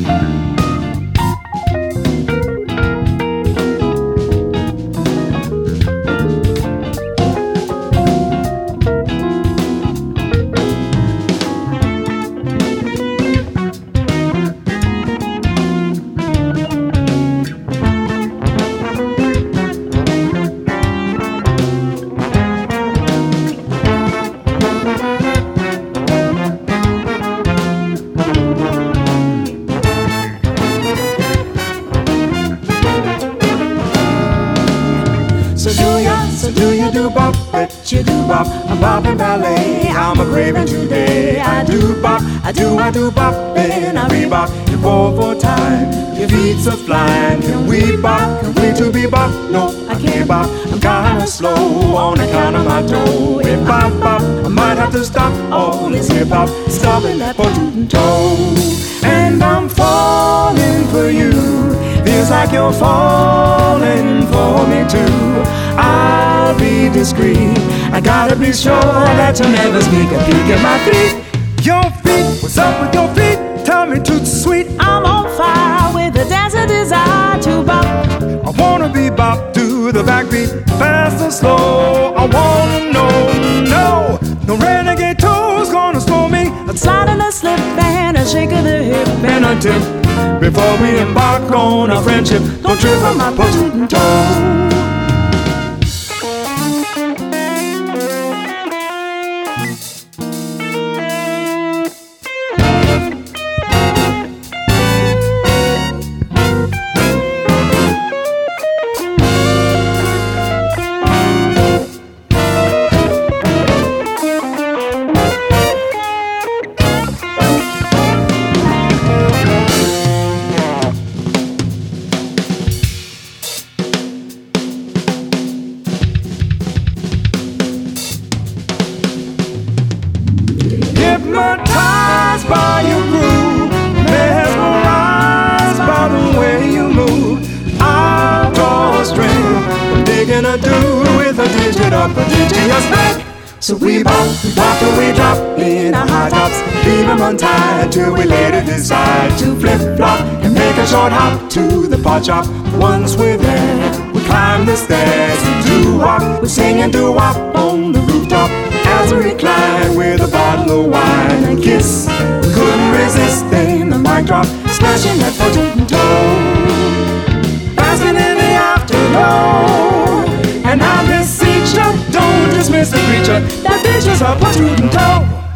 So do you do bop, bet you do bop. I'm bopping ballet, I'm a craving today. I do bop, I do bop, and I rebop in 4/4 time. Your feet's a flying, can we bop? Can we two be bop? No, I can't bop. I'm kinda slow on account of my toe. If bop bop, I might have to stop all this hip hop, stopping that tootin' toe. And I'm falling for you. Feels like you're falling for me too. I'll be discreet. I gotta be sure that you'll never sneak a peek at my feet. Your feet, what's up with your feet? Tell me too sweet. I'm on fire with a dancing desire to bop. I wanna be bop to the backbeat, fast or slow. I wanna know, no renegade toes gonna slow me. A slide and a slip and a shake of the hip and a tip before we embark on our friendship. Don't trip on my tootin' toe. Hypnotized by your groove, mesmerized by the way you move. I'll draw a string, I'm digging a dude with a digit up, a digit back. So we bop till we drop in our high tops, leave them untied till we later decide to flip-flop and make a short hop to the pot shop. Once we're there, we climb the stairs and doo-wop. We're singing doo-wop on the rooftop as we recline with a bottle of wine and kiss. We couldn't resist, then the mic drop, smashing that tootin' toe, basking in the afterglow. And I beseech you, don't dismiss the creature that bitches up a tootin' toe.